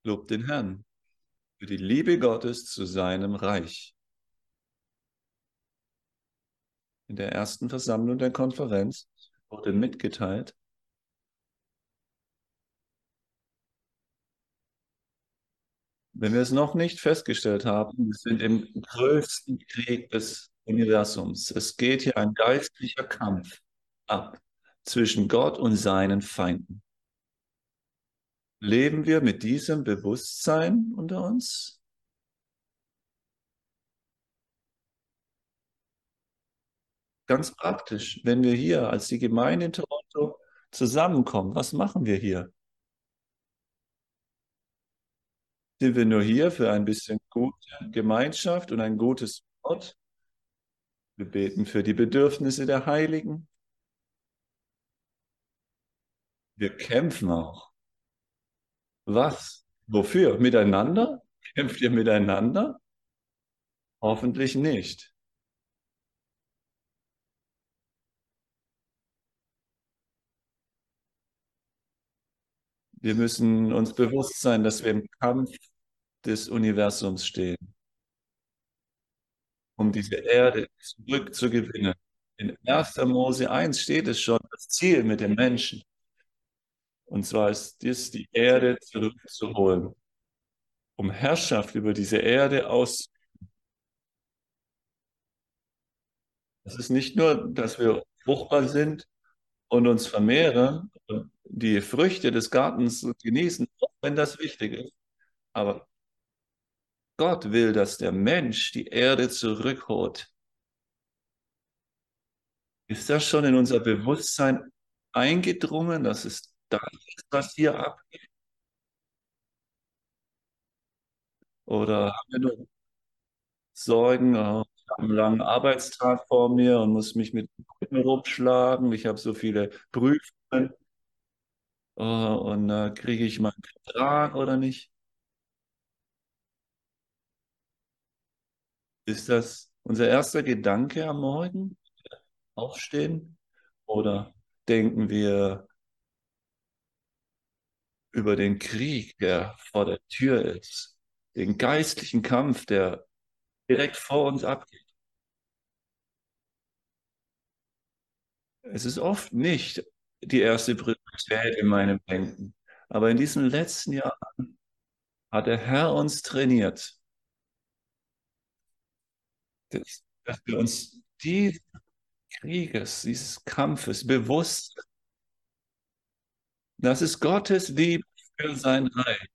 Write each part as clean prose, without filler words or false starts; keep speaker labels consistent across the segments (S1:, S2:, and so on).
S1: Lobt den Herrn für die Liebe Gottes zu seinem Reich. In der ersten Versammlung der Konferenz wurde mitgeteilt, wenn wir es noch nicht festgestellt haben, wir sind im größten Krieg des Universums. Es geht hier ein geistlicher Kampf ab zwischen Gott und seinen Feinden. Leben wir mit diesem Bewusstsein unter uns? Ganz praktisch, wenn wir hier als die Gemeinde in Toronto zusammenkommen, was machen wir hier? Sind wir nur hier für ein bisschen gute Gemeinschaft und ein gutes Wort? Wir beten für die Bedürfnisse der Heiligen. Wir kämpfen auch. Was? Wofür? Miteinander? Kämpft ihr miteinander? Hoffentlich nicht. Wir müssen uns bewusst sein, dass wir im Kampf des Universums stehen, um diese Erde zurückzugewinnen. In 1. Mose 1 steht es schon, das Ziel mit dem Menschen. Und zwar ist es, die Erde zurückzuholen, um Herrschaft über diese Erde aus. Es ist nicht nur, dass wir fruchtbar sind und uns vermehren und die Früchte des Gartens genießen, auch wenn das wichtig ist. Aber Gott will, dass der Mensch die Erde zurückholt. Ist das schon in unser Bewusstsein eingedrungen, dass es da ist, was hier abgeht? Oder haben wir nur Sorgen? Oh, ich habe einen langen Arbeitstag vor mir und muss mich mit dem Rücken rumschlagen. Ich habe so viele Prüfungen. Und kriege ich meinen Vertrag oder nicht? Ist das unser erster Gedanke am Morgen? Aufstehen? Oder denken wir über den Krieg, der vor der Tür ist, den geistlichen Kampf, der direkt vor uns abgeht? Es ist oft nicht die erste Priorität in meinem Denken. Aber in diesem letzten Jahr hat der Herr uns trainiert, dass wir uns dieses Krieges, dieses Kampfes bewusst sind. Das ist Gottes Liebe für sein Reich.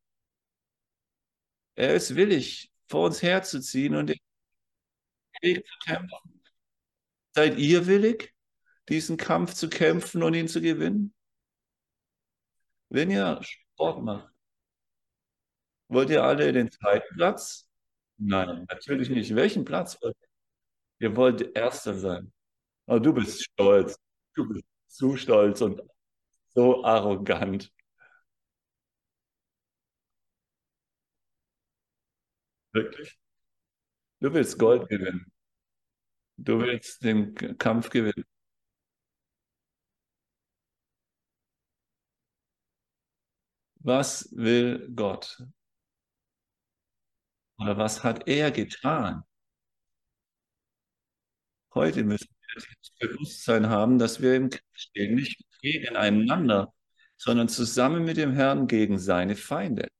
S1: Er ist willig, vor uns herzuziehen und den Krieg zu kämpfen. Seid ihr willig, diesen Kampf zu kämpfen und ihn zu gewinnen? Wenn ihr Sport macht, wollt ihr alle den zweiten Platz? Nein, natürlich nicht. Welchen Platz wollt ihr? Ihr wollt Erster sein. Aber du bist stolz. Du bist zu stolz und so arrogant. Wirklich? Du willst Gold gewinnen. Du willst den Kampf gewinnen. Was will Gott? Oder was hat er getan? Heute müssen wir das Bewusstsein haben, dass wir im Krieg stehen, nicht gegeneinander, sondern zusammen mit dem Herrn gegen seine Feinde.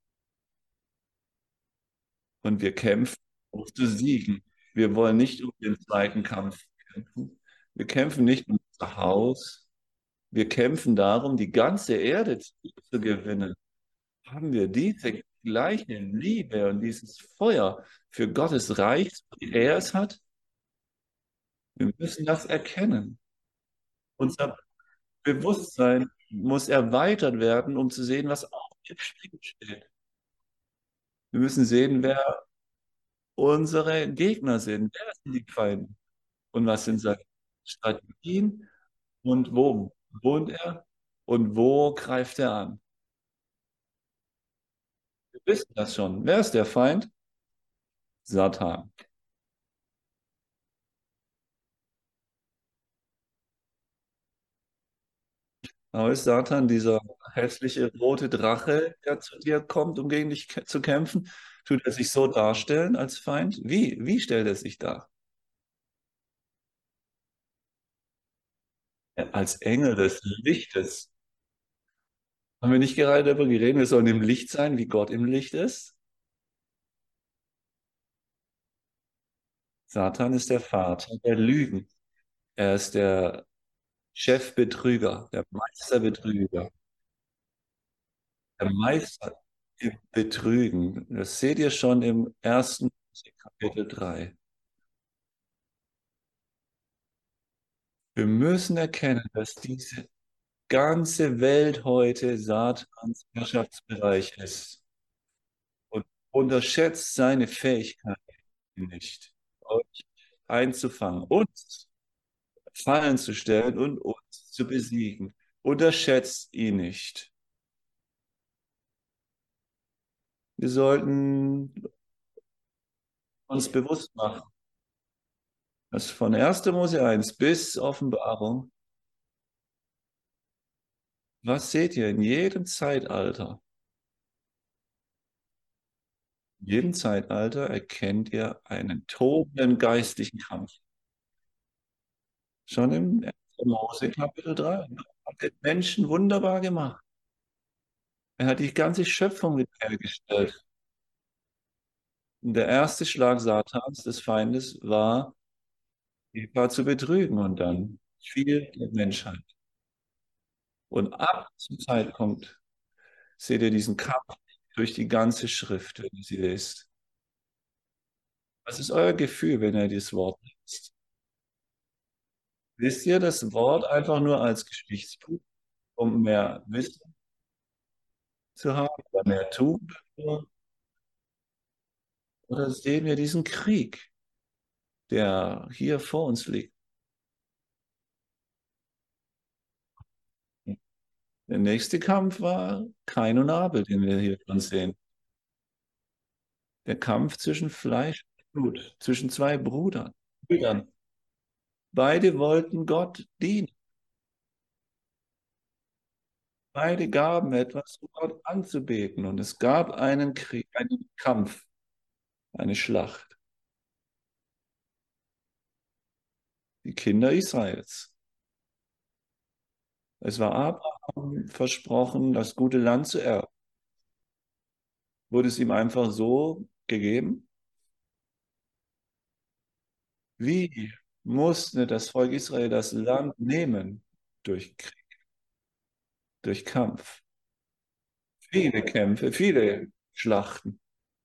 S1: Und wir kämpfen, um zu siegen. Wir wollen nicht um den zweiten Kampf kämpfen. Wir kämpfen nicht um unser Haus. Wir kämpfen darum, die ganze Erde zu gewinnen. Haben wir diese gleiche Liebe und dieses Feuer für Gottes Reich, wie er es hat? Wir müssen das erkennen. Unser Bewusstsein muss erweitert werden, um zu sehen, was auch geschrieben steht. Wir müssen sehen, wer unsere Gegner sind. Wer sind die Feinde? Und was sind seine Strategien? Und wo wohnt er? Und wo greift er an? Wir wissen das schon. Wer ist der Feind? Satan. Aber ist Satan dieser hässliche rote Drache, der zu dir kommt, um gegen dich zu kämpfen? Tut er sich so darstellen als Feind? Wie stellt er sich dar? Ja, als Engel des Lichtes. Haben wir nicht gerade darüber geredet, wir sollen im Licht sein, wie Gott im Licht ist? Satan ist der Vater der Lügen. Er ist der Chefbetrüger, der Meisterbetrüger, der Meister im Betrügen. Das seht ihr schon im ersten Kapitel 3. Wir müssen erkennen, dass diese ganze Welt heute Satans Herrschaftsbereich ist und unterschätzt seine Fähigkeit nicht, euch einzufangen, uns fallen zu stellen und uns zu besiegen. Unterschätzt ihn nicht. Wir sollten uns bewusst machen, dass von 1. Mose 1 bis Offenbarung, was seht ihr in jedem Zeitalter? In jedem Zeitalter erkennt ihr einen tobenden geistlichen Kampf. Schon im 1. Mose Kapitel 3. Er hat den Menschen wunderbar gemacht. Er hat die ganze Schöpfung wiederhergestellt. Und der erste Schlag Satans, des Feindes, war, Eva zu betrügen und dann fiel die Menschheit. Und ab diesem Zeitpunkt seht ihr diesen Kampf durch die ganze Schrift, wenn ihr sie lest. Was ist euer Gefühl, wenn ihr dieses Wort liest? Wisst ihr das Wort einfach nur als Geschichtsbuch, um mehr Wissen zu haben oder mehr Tugend? Oder sehen wir diesen Krieg, der hier vor uns liegt? Der nächste Kampf war Kain und Abel, den wir hier schon sehen. Der Kampf zwischen Fleisch und Blut, zwischen zwei Brüdern. Beide wollten Gott dienen. Beide gaben etwas, um Gott anzubeten. Und es gab einen Krieg, einen Kampf, eine Schlacht. Die Kinder Israels. Es war Abraham versprochen, das gute Land zu erben. Wurde es ihm einfach so gegeben? Wie musste das Volk Israel das Land nehmen? Durch Krieg, durch Kampf. Viele Kämpfe, viele Schlachten.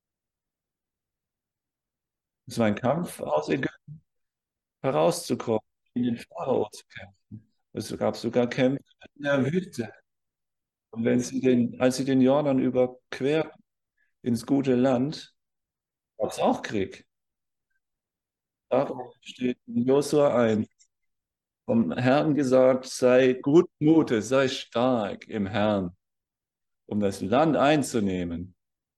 S1: Es war ein Kampf, aus Ägypten herauszukommen, in den Pharao zu kämpfen. Es gab sogar Kämpfe in der Wüste. Und als sie den Jordan überquerten ins gute Land, gab es auch Krieg. Darum steht in Josua 1, vom Herrn gesagt, sei gut Mutes, sei stark im Herrn, um das Land einzunehmen.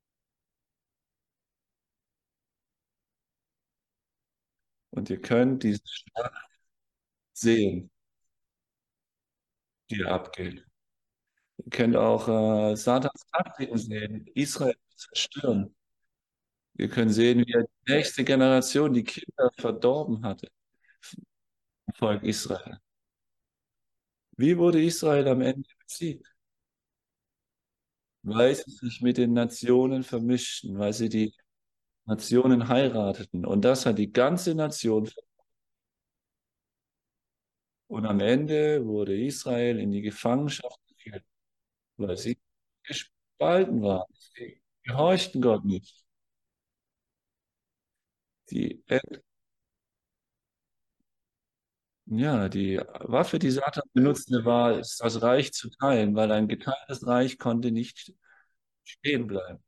S1: Und ihr könnt diese Stadt sehen, die abgeht. Ihr könnt auch Satans Taktiken sehen, Israel zu zerstören. Wir können sehen, wie er die nächste Generation, die Kinder verdorben hatte, im Volk Israel. Wie wurde Israel am Ende besiegt? Weil sie sich mit den Nationen vermischten, weil sie die Nationen heirateten. Und das hat die ganze Nation. Und am Ende wurde Israel in die Gefangenschaft geführt, weil sie gespalten waren. Sie gehorchten Gott nicht. Die, die Waffe, die Satan benutzte, war, es das Reich zu teilen, weil ein geteiltes Reich konnte nicht stehen bleiben.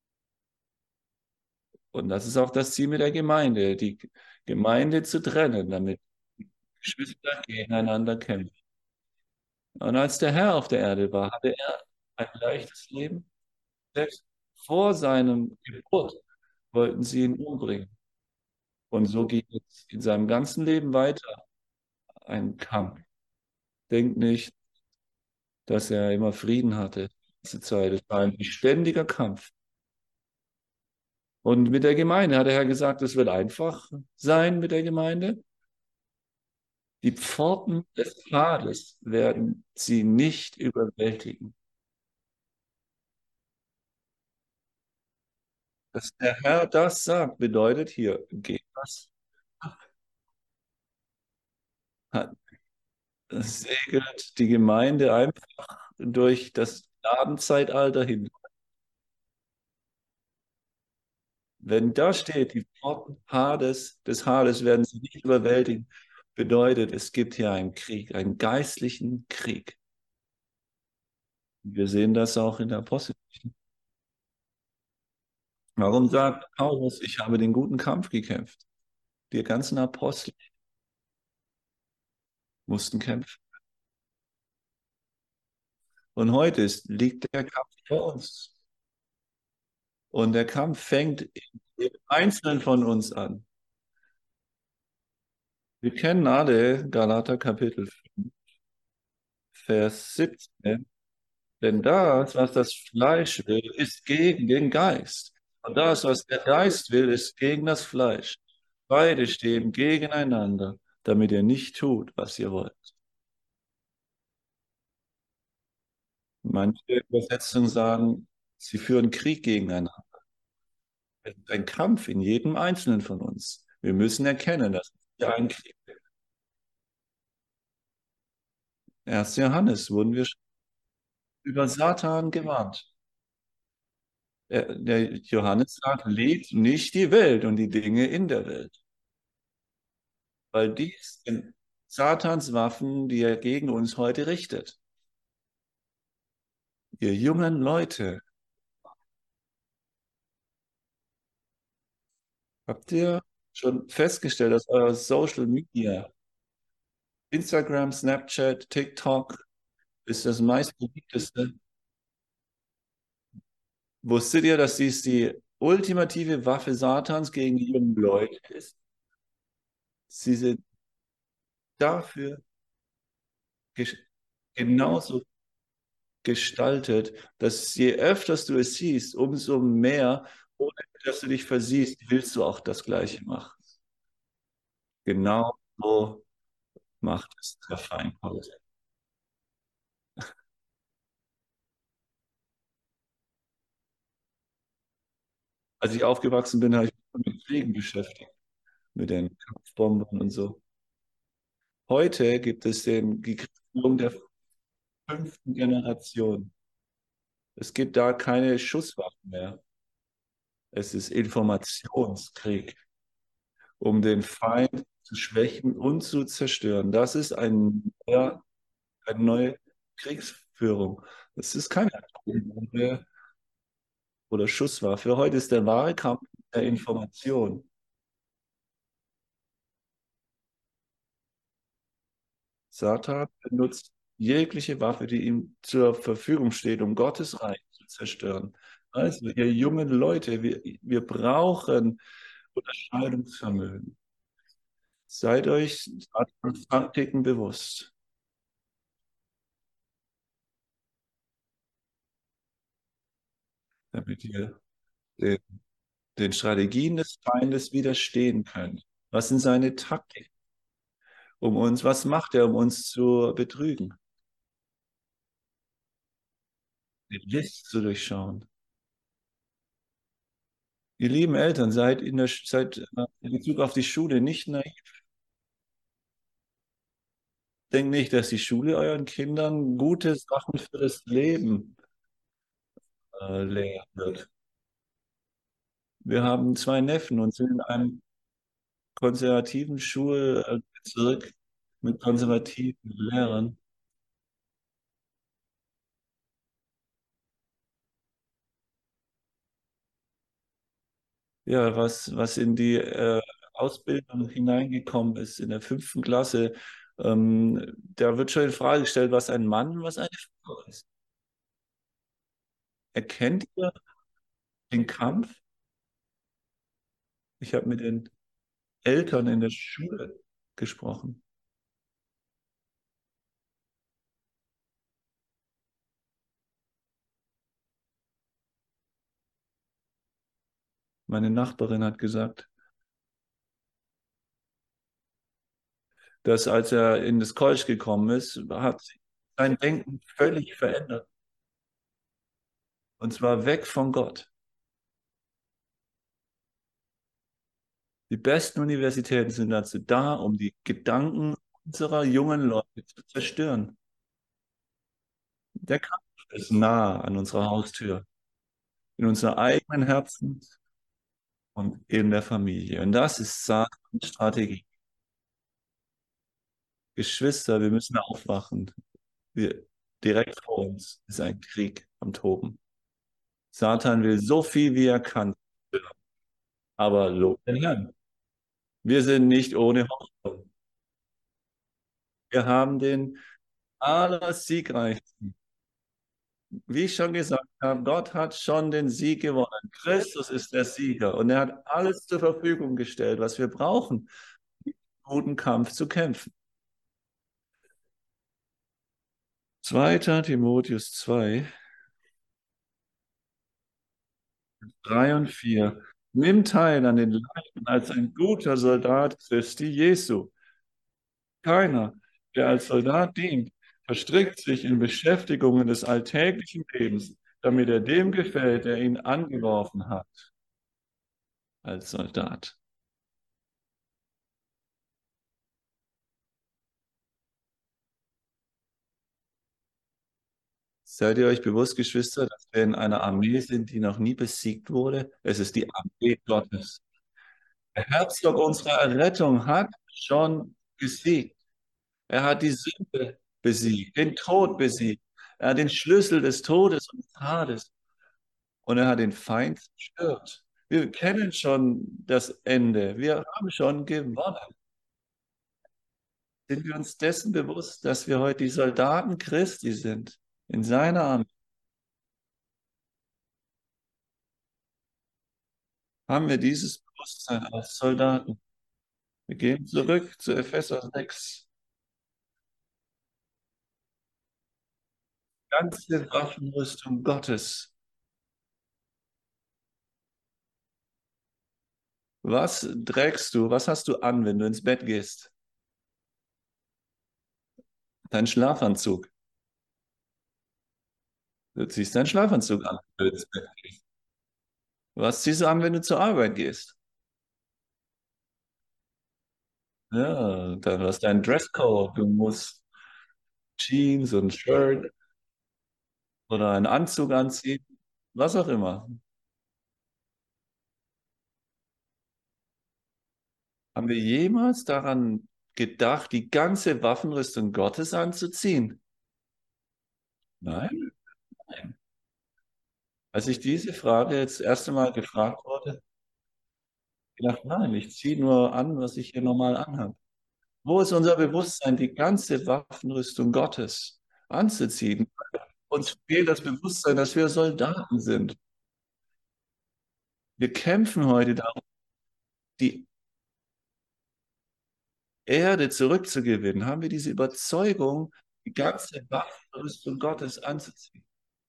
S1: Und das ist auch das Ziel mit der Gemeinde, die Gemeinde zu trennen, damit Geschwister gegeneinander kämpfen. Und als der Herr auf der Erde war, hatte er ein leichtes Leben. Selbst vor seinem Geburt wollten sie ihn umbringen. Und so geht es in seinem ganzen Leben weiter. Ein Kampf. Denkt nicht, dass er immer Frieden hatte. Diese Zeit. Es war ein beständiger Kampf. Und mit der Gemeinde hat der Herr gesagt, es wird einfach sein mit der Gemeinde. Die Pforten des Hades werden sie nicht überwältigen. Dass der Herr das sagt, bedeutet hier, geht was, hat, segelt die Gemeinde einfach durch das Gnadenzeitalter hin. Wenn da steht, die Pforten des Hades werden sie nicht überwältigen, bedeutet, es gibt hier einen Krieg, einen geistlichen Krieg. Wir sehen das auch in der Apostel. Warum sagt Paulus, ich habe den guten Kampf gekämpft? Die ganzen Apostel mussten kämpfen. Und heute liegt der Kampf vor uns. Und der Kampf fängt in jedem Einzelnen von uns an. Wir kennen alle Galater Kapitel 5, Vers 17. Denn das, was das Fleisch will, ist gegen den Geist. Und das, was der Geist will, ist gegen das Fleisch. Beide stehen gegeneinander, damit ihr nicht tut, was ihr wollt. Manche Übersetzungen sagen, sie führen Krieg gegeneinander. Es ist ein Kampf in jedem Einzelnen von uns. Wir müssen erkennen, dass wir ein Krieg. 1. Johannes wurden wir über Satan gewarnt. Der Johannes sagt, liebt nicht die Welt und die Dinge in der Welt, weil dies sind Satans Waffen, die er gegen uns heute richtet. Ihr jungen Leute, habt ihr schon festgestellt, dass euer Social Media, Instagram, Snapchat, TikTok, ist das meistbeliebteste? Wusstet ihr, dass dies die ultimative Waffe Satans gegen die jungen Leute ist? Sie sind dafür ges genauso gestaltet, dass je öfters du es siehst, umso mehr, ohne dass du dich versiehst, willst du auch das Gleiche machen. Genau so macht es der Feind heute. Als ich aufgewachsen bin, habe ich mich mit Kriegen beschäftigt, mit den Kampfbomben und so. Heute gibt es die Kriegsführung der fünften Generation. Es gibt da keine Schusswaffen mehr. Es ist Informationskrieg, um den Feind zu schwächen und zu zerstören. Das ist eine neue Kriegsführung. Es ist keine Atombombe oder Schusswaffe. Heute ist der wahre Kampf der Information. Satan benutzt jegliche Waffe, die ihm zur Verfügung steht, um Gottes Reich zu zerstören. Also, ihr jungen Leute, wir brauchen Unterscheidungsvermögen. Seid euch Satans Taktiken bewusst, damit ihr den, den Strategien des Feindes widerstehen könnt. Was sind seine Taktiken um uns? Was macht er, um uns zu betrügen? Die List zu durchschauen. Ihr lieben Eltern, seid in Bezug auf die Schule nicht naiv. Denkt nicht, dass die Schule euren Kindern gute Sachen für das Leben lehren wird. Wir haben zwei Neffen und sind in einem konservativen Schulbezirk mit konservativen Lehrern. Ja, was in die Ausbildung hineingekommen ist in der fünften Klasse, da wird schon in Frage gestellt, was ein Mann und was eine Frau ist. Erkennt ihr den Kampf? Ich habe mit den Eltern in der Schule gesprochen. Meine Nachbarin hat gesagt, dass als er in das College gekommen ist, hat sich sein Denken völlig verändert. Und zwar weg von Gott. Die besten Universitäten sind dazu da, um die Gedanken unserer jungen Leute zu zerstören. Der Kampf ist nah an unserer Haustür, in unserem eigenen Herzen und in der Familie. Und das ist Satans Strategie. Geschwister, wir müssen aufwachen. Wir, direkt vor uns ist ein Krieg am Toben. Satan will so viel, wie er kann. Aber lob den Herrn. Wir sind nicht ohne Hoffnung. Wir haben den allersiegreichsten. Wie ich schon gesagt habe, Gott hat schon den Sieg gewonnen. Christus ist der Sieger und er hat alles zur Verfügung gestellt, was wir brauchen, um einen guten Kampf zu kämpfen. 2. Timotheus 2, 3 und 4. Nimm teil an den Leiden als ein guter Soldat Christi Jesu. Keiner, der als Soldat dient, verstrickt sich in Beschäftigungen des alltäglichen Lebens, damit er dem gefällt, der ihn angeworfen hat als Soldat. Seid ihr euch bewusst, Geschwister, dass wir in einer Armee sind, die noch nie besiegt wurde? Es ist die Armee Gottes. Der Herzog unserer Errettung hat schon gesiegt. Er hat die Sünde besiegt, den Tod besiegt. Er hat den Schlüssel des Todes und des Hades und er hat den Feind zerstört. Wir kennen schon das Ende. Wir haben schon gewonnen. Sind wir uns dessen bewusst, dass wir heute die Soldaten Christi sind, in seiner Armee? Haben wir dieses Bewusstsein als Soldaten? Wir gehen zurück zu Epheser 6. Ganze Waffenrüstung Gottes. Was trägst du? Was hast du an, wenn du ins Bett gehst? Dein Schlafanzug. Du ziehst deinen Schlafanzug an, wenn du ins Bett gehst. Was ziehst du an, wenn du zur Arbeit gehst? Ja, dann hast du deinen Dresscode. Du musst Jeans und Shirt oder einen Anzug anziehen, was auch immer. Haben wir jemals daran gedacht, die ganze Waffenrüstung Gottes anzuziehen? Nein, nein. Als ich diese Frage jetzt das erste Mal gefragt wurde, gedacht, nein, ich ziehe nur an, was ich hier normal anhabe. Wo ist unser Bewusstsein, die ganze Waffenrüstung Gottes anzuziehen? Uns fehlt das Bewusstsein, dass wir Soldaten sind. Wir kämpfen heute darum, die Erde zurückzugewinnen. Haben wir diese Überzeugung, die ganze Waffenrüstung Gottes anzuziehen?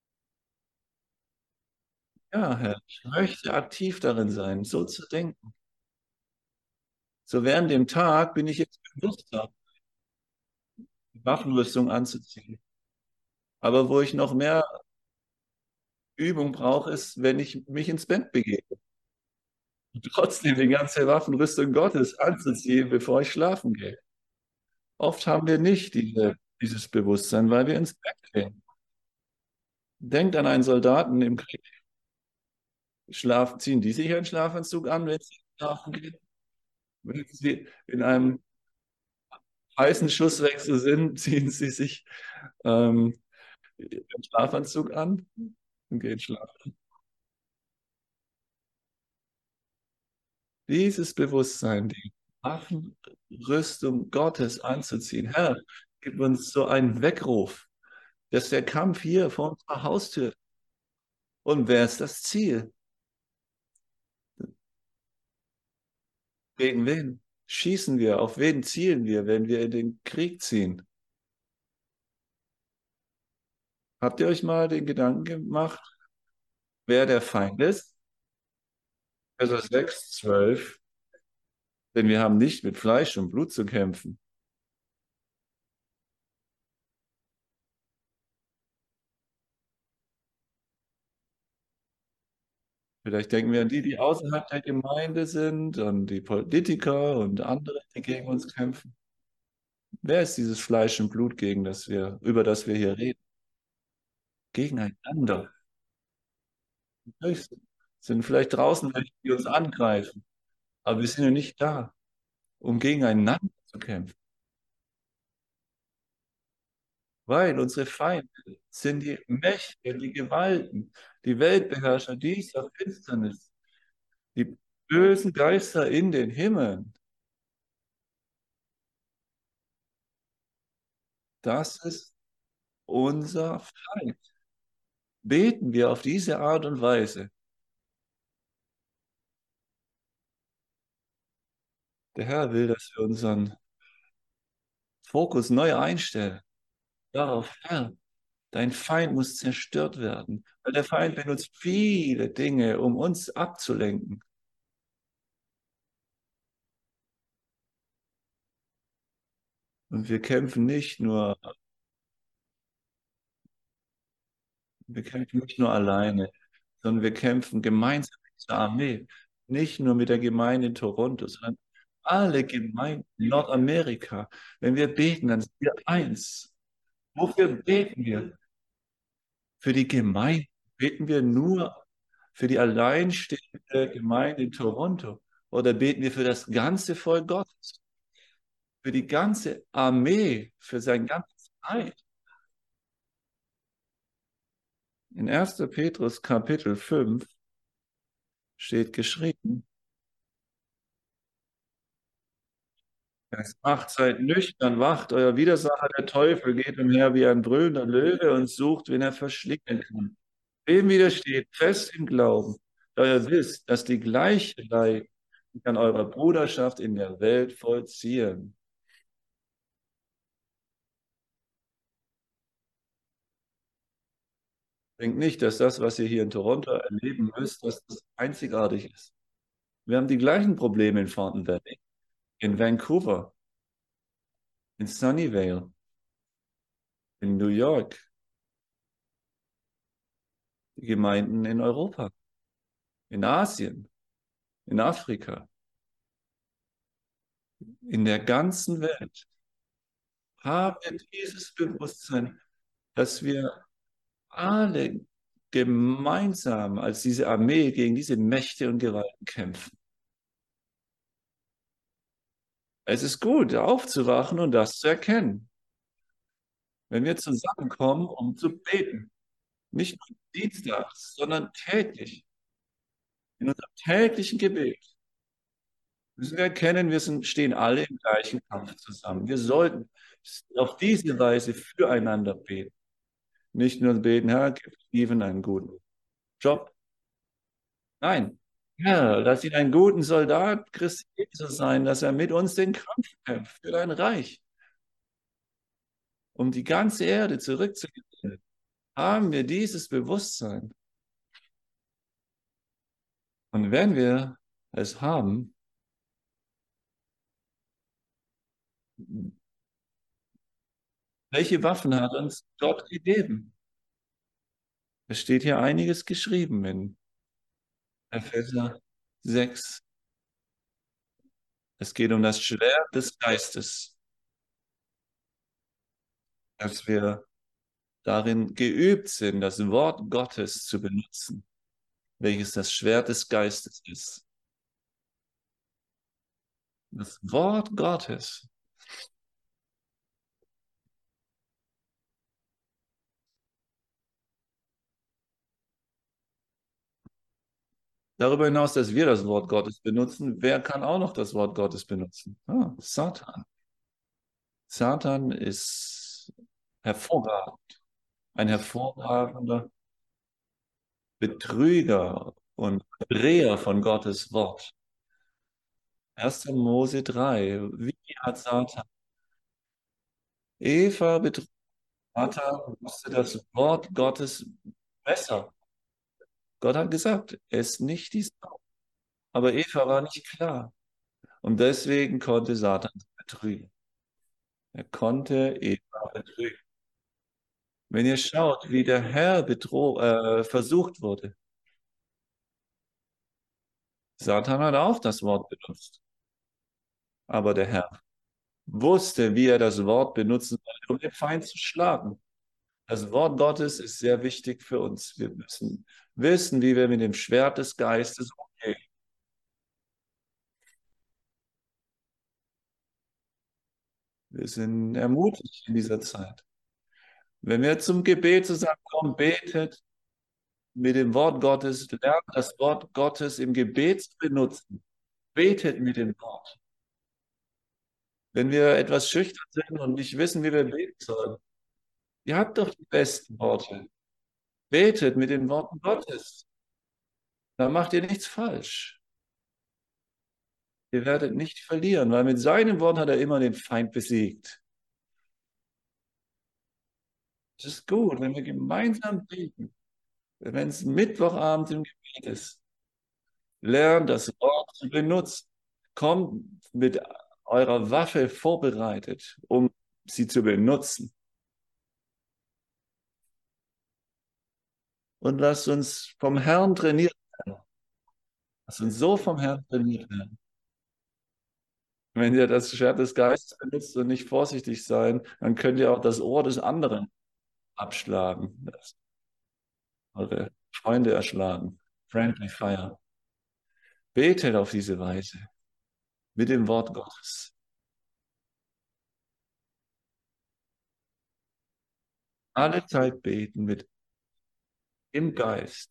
S1: Ja, Herr, ich möchte aktiv darin sein, so zu denken. So während dem Tag bin ich jetzt bewusster, die Waffenrüstung anzuziehen. Aber wo ich noch mehr Übung brauche, ist, wenn ich mich ins Bett begebe. Und trotzdem die ganze Waffenrüstung Gottes anzuziehen, bevor ich schlafen gehe. Oft haben wir nicht dieses Bewusstsein, weil wir ins Bett gehen. Denkt an einen Soldaten im Krieg. Ziehen die sich einen Schlafanzug an, wenn sie schlafen gehen? Wenn sie in einem heißen Schusswechsel sind, ziehen sie sich einen Schlafanzug an und gehen schlafen. Dieses Bewusstsein, die Waffenrüstung Gottes anzuziehen. Herr, gib uns so einen Weckruf, dass der Kampf hier vor unserer Haustür. Und wer ist das Ziel? Gegen wen schießen wir? Auf wen zielen wir, wenn wir in den Krieg ziehen? Habt ihr euch mal den Gedanken gemacht, wer der Feind ist? Epheser 6:12, denn wir haben nicht mit Fleisch und Blut zu kämpfen. Vielleicht denken wir an die, die außerhalb der Gemeinde sind, an die Politiker und andere, die gegen uns kämpfen. Wer ist dieses Fleisch und Blut, über das wir hier reden? Gegeneinander. Sind vielleicht draußen welche, die uns angreifen, aber wir sind ja nicht da, um gegeneinander zu kämpfen, weil unsere Feinde sind die Mächte, die Gewalten, die Weltbeherrscher dieser Finsternis, die bösen Geister in den Himmeln. Das ist unser Feind. Beten wir auf diese Art und Weise. Der Herr will, dass wir unseren Fokus neu einstellen. Darauf, Herr, dein Feind muss zerstört werden, weil der Feind benutzt viele Dinge, um uns abzulenken. Und wir kämpfen nicht nur alleine, sondern wir kämpfen gemeinsam mit der Armee. Nicht nur mit der Gemeinde in Toronto, sondern alle Gemeinden in Nordamerika. Wenn wir beten, dann sind wir eins. Wofür beten wir? Für die Gemeinde. Beten wir nur für die alleinstehende Gemeinde in Toronto? Oder beten wir für das ganze Volk Gottes? Für die ganze Armee, für sein ganzes Reich? In 1. Petrus Kapitel 5 steht geschrieben, Vers 8, seid nüchtern, wacht, euer Widersacher, der Teufel, geht umher wie ein brüllender Löwe und sucht, wen er verschlingen kann. Wem widersteht, fest im Glauben, da ihr wisst, dass die gleiche Leid an eurer Bruderschaft in der Welt vollziehen. Denkt nicht, dass das, was ihr hier in Toronto erleben müsst, dass das einzigartig ist. Wir haben die gleichen Probleme in Fountain Valley, in Vancouver, in Sunnyvale, in New York, die Gemeinden in Europa, in Asien, in Afrika, in der ganzen Welt. Haben wir dieses Bewusstsein, dass wir alle gemeinsam als diese Armee gegen diese Mächte und Gewalten kämpfen. Es ist gut, aufzuwachen und das zu erkennen. Wenn wir zusammenkommen, um zu beten, nicht nur dienstags, sondern täglich, in unserem täglichen Gebet, müssen wir erkennen, stehen alle im gleichen Kampf zusammen. Wir sollten auf diese Weise füreinander beten. Nicht nur beten, Herr, gib Steven einen guten Job. Nein, Herr, lass ihn einen guten Soldat Christi Jesu sein, dass er mit uns den Kampf kämpft für dein Reich, um die ganze Erde zurückzugewinnen. Haben wir dieses Bewusstsein? Und wenn wir es haben, welche Waffen hat uns Gott gegeben? Es steht hier einiges geschrieben in Epheser 6. Es geht um das Schwert des Geistes, dass wir darin geübt sind, das Wort Gottes zu benutzen, welches das Schwert des Geistes ist. Das Wort Gottes. Darüber hinaus, dass wir das Wort Gottes benutzen, wer kann auch noch das Wort Gottes benutzen? Ah, Satan. Satan ist hervorragend, ein hervorragender Betrüger und Dreher von Gottes Wort. 1. Mose 3. Wie hat Satan Eva betrogen? Satan wusste das Wort Gottes besser. Gott hat gesagt, ess nicht dies. Aber Eva war nicht klar. Und deswegen konnte Satan sie betrügen. Er konnte Eva betrügen. Wenn ihr schaut, wie der Herr versucht wurde, Satan hat auch das Wort benutzt. Aber der Herr wusste, wie er das Wort benutzen sollte, um den Feind zu schlagen. Das Wort Gottes ist sehr wichtig für uns. Wir müssen wissen, wie wir mit dem Schwert des Geistes umgehen. Wir sind ermutigt in dieser Zeit. Wenn wir zum Gebet zusammenkommen, betet mit dem Wort Gottes, lernt das Wort Gottes im Gebet zu benutzen. Betet mit dem Wort. Wenn wir etwas schüchtern sind und nicht wissen, wie wir beten sollen, ihr habt doch die besten Worte. Betet mit den Worten Gottes. Da macht ihr nichts falsch. Ihr werdet nicht verlieren, weil mit seinem Wort hat er immer den Feind besiegt. Es ist gut, wenn wir gemeinsam beten, wenn es Mittwochabend im Gebet ist. Lernt das Wort zu benutzen. Kommt mit eurer Waffe vorbereitet, um sie zu benutzen. Und lasst uns vom Herrn trainiert werden. Lasst uns so vom Herrn trainiert werden. Wenn ihr das Schwert des Geistes benutzt und nicht vorsichtig sein, dann könnt ihr auch das Ohr des anderen abschlagen, das eure Freunde erschlagen. Friendly Fire. Betet auf diese Weise mit dem Wort Gottes. Alle Zeit beten mit im Geist.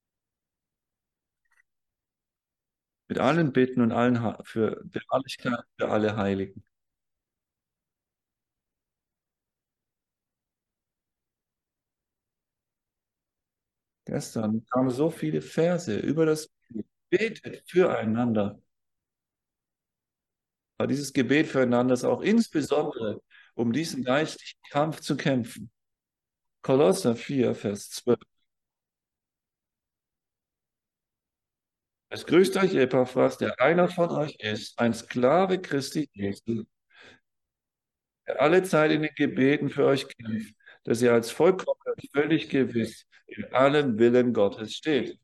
S1: Mit allen Bitten und allen für Beharrlichkeit für alle Heiligen. Gestern kamen so viele Verse über das Gebet. Betet füreinander. Aber dieses Gebet füreinander ist auch insbesondere, um diesen geistlichen Kampf zu kämpfen. Kolosser 4, Vers 12. Es grüßt euch Epaphras, der einer von euch ist, ein Sklave Christi Jesu, der alle Zeit in den Gebeten für euch kämpft, dass ihr als vollkommen und völlig gewiss in allem Willen Gottes steht.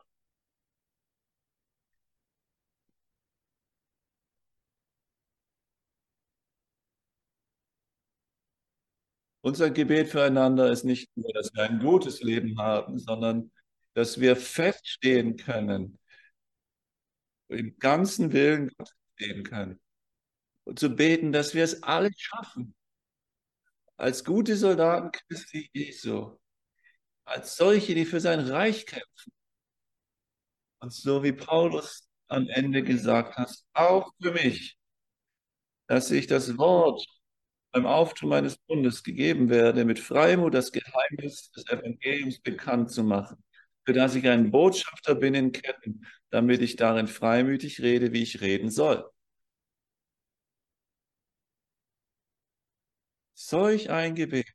S1: Unser Gebet füreinander ist nicht nur, dass wir ein gutes Leben haben, sondern dass wir feststehen können, im ganzen Willen Gottes stehen können. Und zu beten, dass wir es alle schaffen, als gute Soldaten Christi Jesu, als solche, die für sein Reich kämpfen. Und so wie Paulus am Ende gesagt hat, auch für mich, dass ich das Wort beim Auftun meines Bundes gegeben werde, mit Freimut das Geheimnis des Evangeliums bekannt zu machen, für das ich ein Botschafter bin in Ketten, damit ich darin freimütig rede, wie ich reden soll. Solch ein Gebet,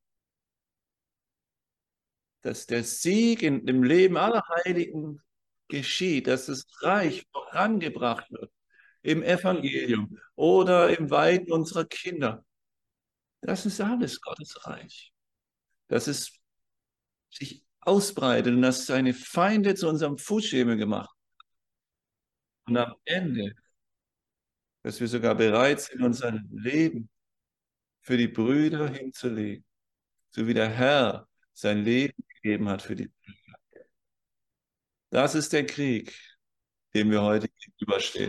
S1: dass der Sieg in dem Leben aller Heiligen geschieht, dass das Reich vorangebracht wird im Evangelium oder im Weiden unserer Kinder. Das ist alles Gottes Reich. Dass es sich ausbreitet und dass seine Feinde zu unserem Fußschemel gemacht. Und am Ende, dass wir sogar bereit sind, unser Leben für die Brüder hinzulegen, so wie der Herr sein Leben gegeben hat für die Brüder. Das ist der Krieg, dem wir heute gegenüberstehen.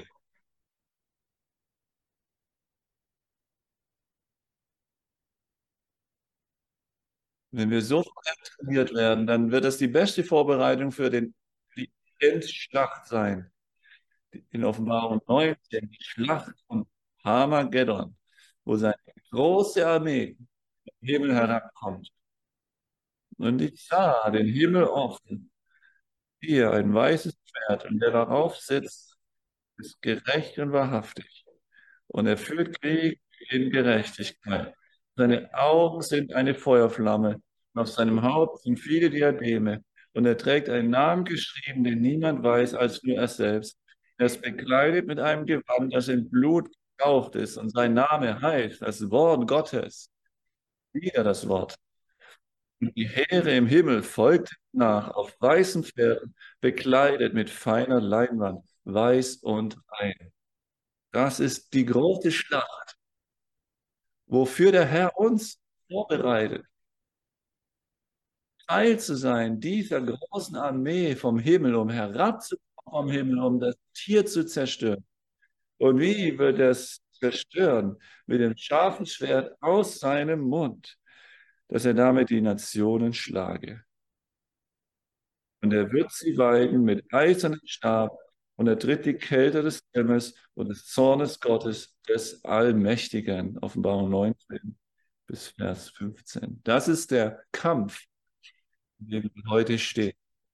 S1: Wenn wir so trainiert werden, dann wird das die beste Vorbereitung für die Endschlacht sein. In Offenbarung 19, die Schlacht von Armageddon, wo seine große Armee im Himmel herabkommt. Und ich sah den Himmel offen, hier ein weißes Pferd, und der darauf sitzt, ist gerecht und wahrhaftig. Und er führt Krieg in Gerechtigkeit. Seine Augen sind eine Feuerflamme. Und auf seinem Haupt sind viele Diademe. Und er trägt einen Namen geschrieben, den niemand weiß als nur er selbst. Er ist bekleidet mit einem Gewand, das in Blut getaucht ist. Und sein Name heißt das Wort Gottes. Wieder das Wort. Und die Heere im Himmel folgten nach auf weißen Pferden, bekleidet mit feiner Leinwand, weiß und rein. Das ist die große Schlacht, wofür der Herr uns vorbereitet, Teil zu sein dieser großen Armee vom Himmel, um herabzukommen vom Himmel, um das Tier zu zerstören. Und wie wird es zerstören? Mit dem scharfen Schwert aus seinem Mund, dass er damit die Nationen schlage. Und er wird sie weiden mit eisernem Stab, und er tritt die Kälte des Himmels und des Zornes Gottes des Allmächtigen. Offenbarung 19 bis Vers 15. Das ist der Kampf, in dem wir heute stehen.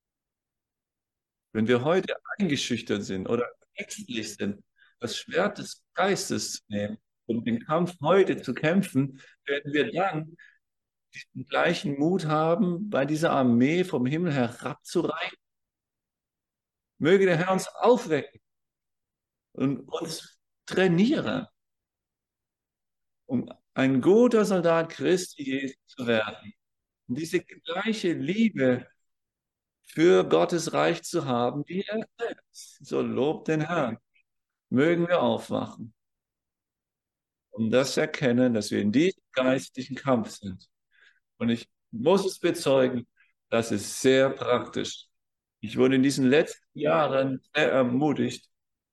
S1: Wenn wir heute eingeschüchtert sind oder ängstlich sind, das Schwert des Geistes zu nehmen und den Kampf heute zu kämpfen, werden wir dann den gleichen Mut haben, bei dieser Armee vom Himmel herabzureichen. Möge der Herr uns aufwecken und uns trainieren, um ein guter Soldat Christi Jesu zu werden. Und diese gleiche Liebe für Gottes Reich zu haben, wie er selbst. So lobt den Herrn. Mögen wir aufwachen und das erkennen, dass wir in diesem geistlichen Kampf sind. Und ich muss es bezeugen, das ist sehr praktisch. Ich wurde in diesen letzten Jahren sehr ermutigt.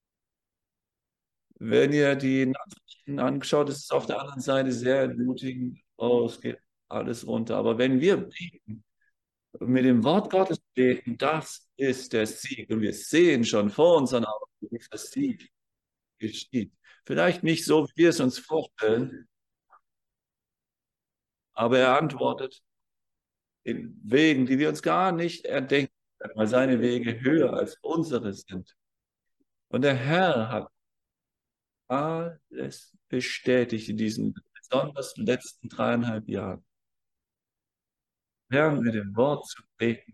S1: Wenn ihr die Nachrichten angeschaut, ist es auf der anderen Seite sehr ermutigend. Oh, es geht alles runter. Aber wenn wir beten, mit dem Wort Gottes beten, das ist der Sieg. Und wir sehen schon vor unseren Augen, wie der Sieg geschieht. Vielleicht nicht so, wie wir es uns vorstellen, aber er antwortet in Wegen, die wir uns gar nicht erdenken können, weil seine Wege höher als unsere sind. Und der Herr hat alles bestätigt in diesen besonders letzten 3,5 Jahren. Herr, mit dem Wort zu beten.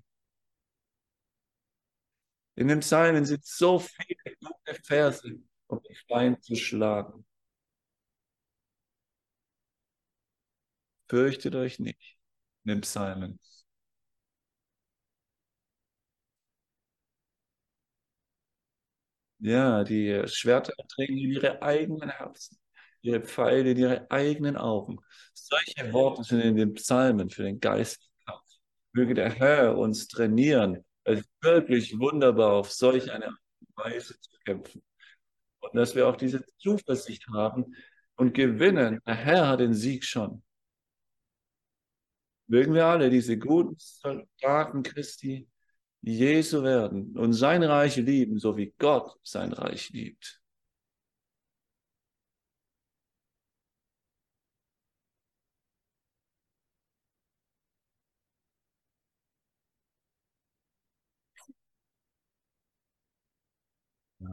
S1: In den Psalmen sind so viele gute Verse, um die Steine zu schlagen. Fürchtet euch nicht in den Psalmen. Ja, die Schwerter dringen in ihre eigenen Herzen, ihre Pfeile in ihre eigenen Augen. Solche Worte sind in den Psalmen für den Geist. Möge der Herr uns trainieren, es ist wirklich wunderbar auf solch eine Art und Weise zu kämpfen. Und dass wir auch diese Zuversicht haben und gewinnen. Der Herr hat den Sieg schon. Mögen wir alle diese guten Soldaten Christi Jesu werden und sein Reich lieben, so wie Gott sein Reich liebt. Ja.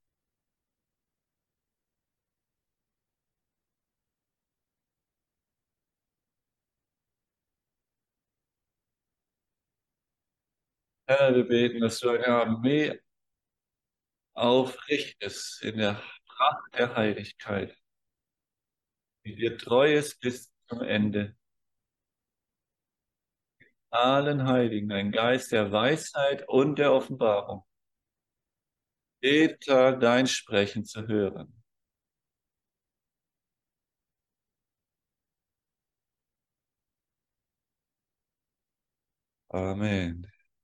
S1: Herr, wir beten, dass du eine Armee aufrichtest in der Pracht der Heiligkeit, die dir treu ist bis zum Ende. Allen Heiligen ein Geist der Weisheit und der Offenbarung, jeden Tag dein Sprechen zu hören. Amen.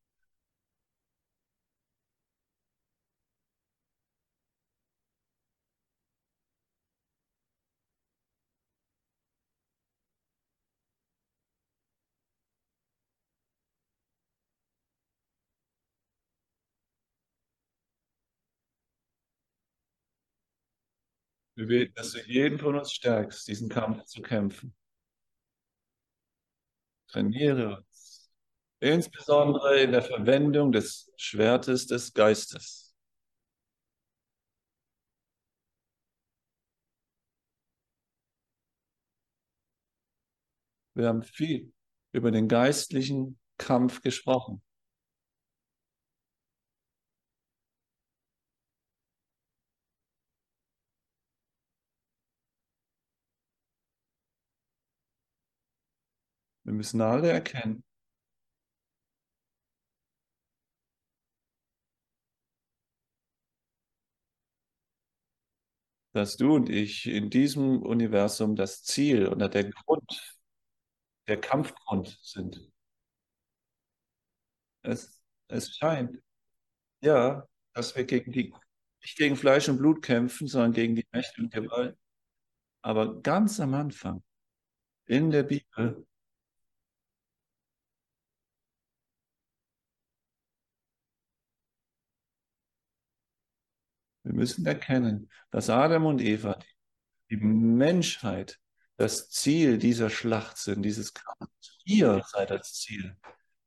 S1: Wir beten, dass du jeden von uns stärkst, diesen Kampf zu kämpfen. Trainiere uns, insbesondere in der Verwendung des Schwertes des Geistes. Wir haben viel über den geistlichen Kampf gesprochen. Wir müssen alle erkennen, dass du und ich in diesem Universum das Ziel oder der Grund, der Kampfgrund sind. Es scheint, ja, dass wir nicht gegen Fleisch und Blut kämpfen, sondern gegen die Mächte und Gewalt. Aber ganz am Anfang in der Bibel, wir müssen erkennen, dass Adam und Eva, die Menschheit, das Ziel dieser Schlacht sind, dieses Kampfes. Ihr seid das Ziel.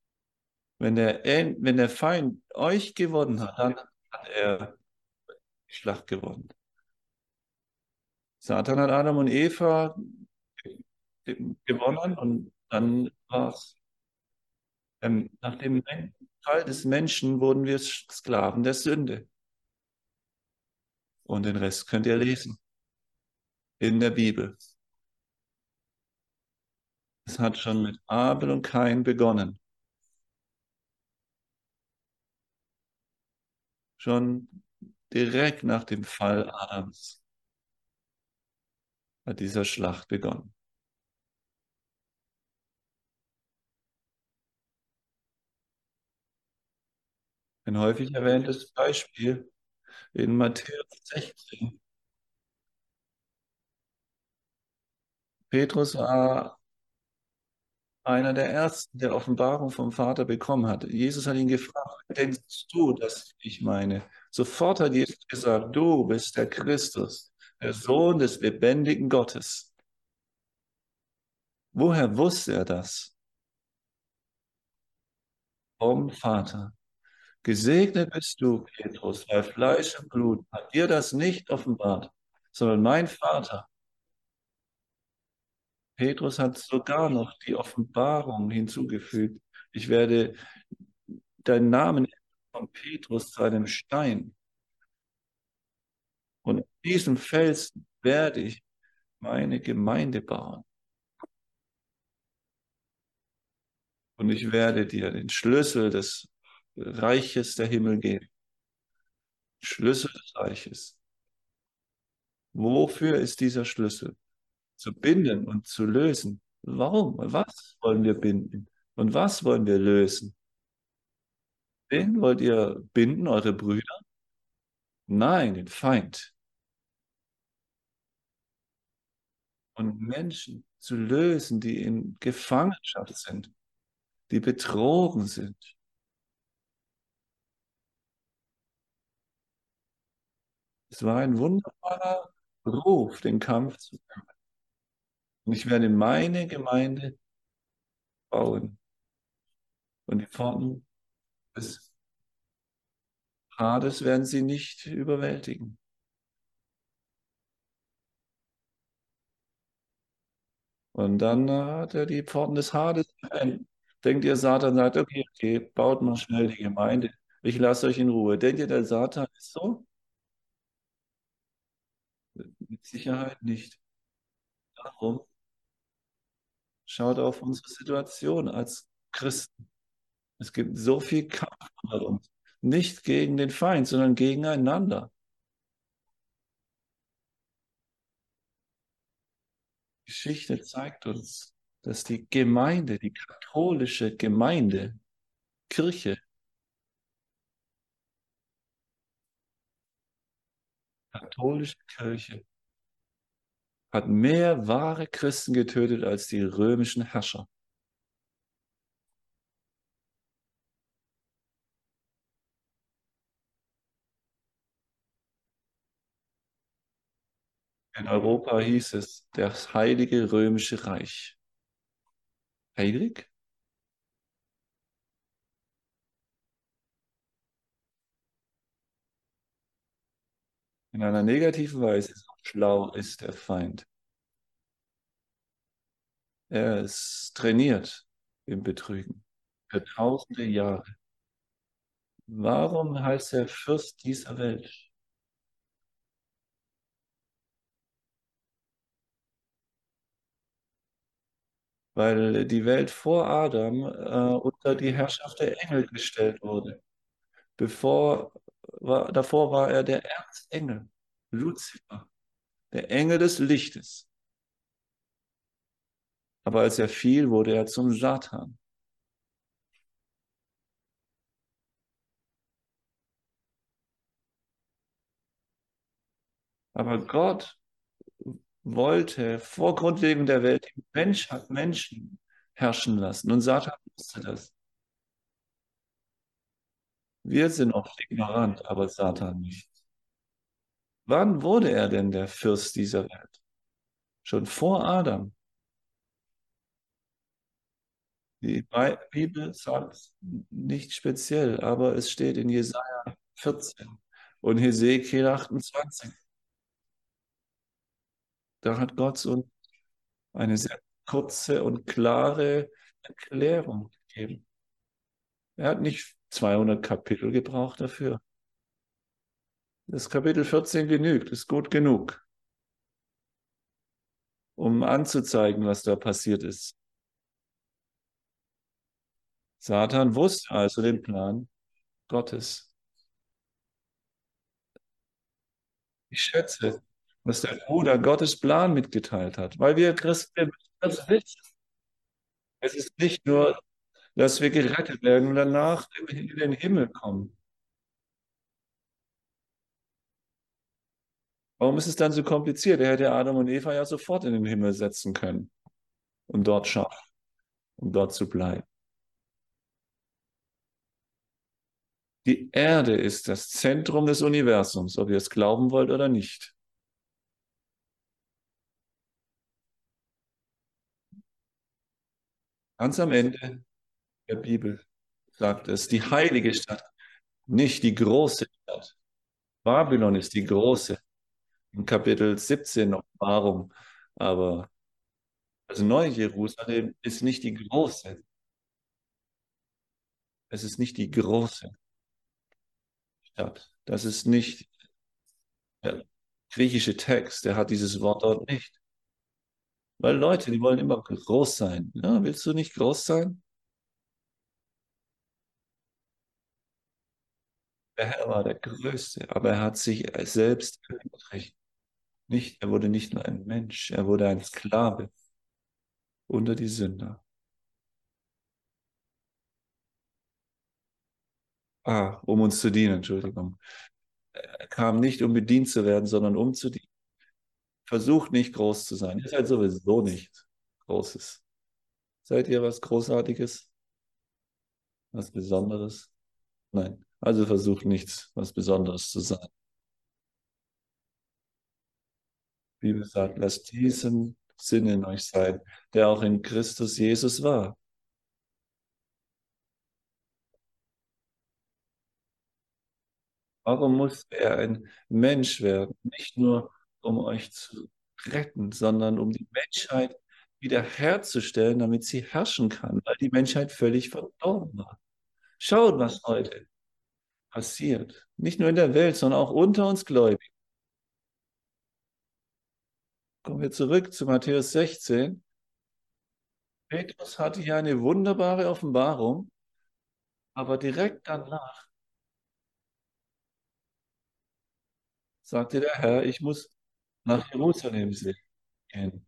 S1: Wenn der Feind euch gewonnen hat, dann hat er die Schlacht gewonnen. Satan hat Adam und Eva gewonnen und dann war es, nach dem Fall des Menschen wurden wir Sklaven der Sünde. Und den Rest könnt ihr lesen in der Bibel. Es hat schon mit Abel und Kain begonnen. Schon direkt nach dem Fall Adams hat dieser Schlacht begonnen. Ein häufig erwähntes Beispiel in Matthäus 16. Petrus war einer der ersten, der Offenbarung vom Vater bekommen hat. Jesus hat ihn gefragt, "Wer denkst du, dass ich meine?" Sofort hat Jesus gesagt, du bist der Christus, der Sohn des lebendigen Gottes. Woher wusste er das? Vom Vater. Gesegnet bist du, Petrus, weil Fleisch und Blut hat dir das nicht offenbart, sondern mein Vater. Petrus hat sogar noch die Offenbarung hinzugefügt. Ich werde deinen Namen von Petrus zu einem Stein. Und auf diesem Felsen werde ich meine Gemeinde bauen. Und ich werde dir den Schlüssel des Reiches der Himmel geben. Schlüssel des Reiches. Wofür ist dieser Schlüssel? Zu binden und zu lösen. Warum? Was wollen wir binden? Und was wollen wir lösen? Wen wollt ihr binden, eure Brüder? Nein, den Feind. Und Menschen zu lösen, die in Gefangenschaft sind, die betrogen sind. Es war ein wunderbarer Ruf, den Kampf zu führen. Und ich werde meine Gemeinde bauen. Und die Pforten des Hades werden sie nicht überwältigen. Und dann hat er die Pforten des Hades. Denkt ihr, Satan sagt, okay, okay, baut mal schnell die Gemeinde. Ich lasse euch in Ruhe. Denkt ihr, der Satan ist so? Mit Sicherheit nicht. Darum schaut auf unsere Situation als Christen. Es gibt so viel Kampf unter uns. Nicht gegen den Feind, sondern gegeneinander. Die Geschichte zeigt uns, dass die Gemeinde, die katholische Gemeinde, Kirche, katholische Kirche, hat mehr wahre Christen getötet als die römischen Herrscher. In Europa hieß es das Heilige Römische Reich. Heilig? In einer negativen Weise. So schlau ist der Feind. Er ist trainiert im Betrügen für tausende Jahre. Warum heißt er Fürst dieser Welt? weil die Welt vor Adam unter die Herrschaft der Engel gestellt wurde. Davor war er der Erzengel, Luzifer, der Engel des Lichtes. Aber als er fiel, wurde er zum Satan. Aber Gott wollte vor Grundlegung der Welt den Menschen herrschen lassen. Und Satan wusste das. Wir sind oft ignorant, aber Satan nicht. Wann wurde er denn der Fürst dieser Welt? Schon vor Adam. Die Bibel sagt es nicht speziell, aber es steht in Jesaja 14 und Hesekiel 28. Da hat Gott uns eine sehr kurze und klare Erklärung gegeben. Er hat nicht 200 Kapitel gebraucht dafür. Das Kapitel 14 genügt, ist gut genug, um anzuzeigen, was da passiert ist. Satan wusste also den Plan Gottes. Ich schätze, dass der Bruder Gottes Plan mitgeteilt hat, weil wir Christen wir müssen das wissen. Es ist nicht nur, dass wir gerettet werden und danach in den Himmel kommen. Warum ist es dann so kompliziert? Er hätte Adam und Eva ja sofort in den Himmel setzen können und dort schaffen, um dort zu bleiben. Die Erde ist das Zentrum des Universums, ob ihr es glauben wollt oder nicht. Ganz am Ende der Bibel sagt es, die heilige Stadt, nicht die große Stadt. Babylon ist die große. In Kapitel 17 Offenbarung. Aber das neue Jerusalem ist nicht die große. Es ist nicht die große Stadt. Das ist nicht der griechische Text. Der hat dieses Wort dort nicht. Weil Leute, die wollen immer groß sein. Ja, willst du nicht groß sein? Der Herr war der Größte, aber er hat sich selbst erniedrigt. Nicht, er wurde nicht nur ein Mensch, er wurde ein Sklave unter die Sünder. Um uns zu dienen, Entschuldigung. Er kam nicht, um bedient zu werden, sondern um zu dienen. Versucht nicht groß zu sein. Ihr seid sowieso nicht Großes. Seid ihr was Großartiges? Was Besonderes? Nein. Also versucht nichts, was Besonderes zu sein. Die Bibel sagt, lasst diesen Sinn in euch sein, der auch in Christus Jesus war. Warum musste er ein Mensch werden? Nicht nur, um euch zu retten, sondern um die Menschheit wiederherzustellen, damit sie herrschen kann, weil die Menschheit völlig verdorben war. Schaut, was heute passiert. Nicht nur in der Welt, sondern auch unter uns Gläubigen. Kommen wir zurück zu Matthäus 16. Petrus hatte hier eine wunderbare Offenbarung, aber direkt danach sagte der Herr, ich muss nach Jerusalem gehen.